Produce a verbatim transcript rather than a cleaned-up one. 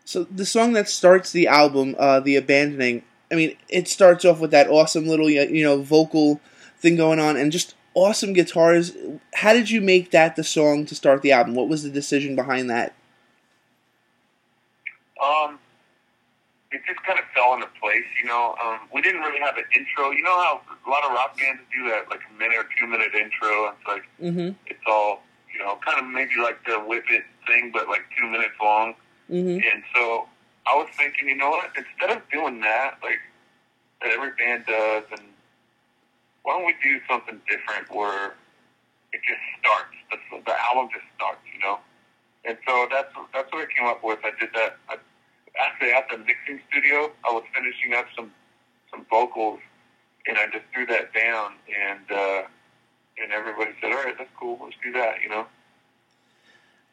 So the song that starts the album, uh, "The Abandoning," I mean, it starts off with that awesome little, you know, vocal thing going on, and just awesome guitars. How did you make that the song to start the album? What was the decision behind that? Um, it just kind of fell into place, you know. Um, we didn't really have an intro. You know how a lot of rock bands do that, like a minute or two minute intro. It's like mm-hmm. it's all, you know, kind of maybe like the Whip It thing, but like two minutes long. Mm-hmm. And so I was thinking, you know what? Instead of doing that, like that every band does, and why don't we do something different where it just starts? The, the album just starts, you know. And so that's that's what I came up with. I did that. I, actually, at the mixing studio, I was finishing up some some vocals, and I just threw that down, and uh, and everybody said, "All right, that's cool. Let's do that," you know.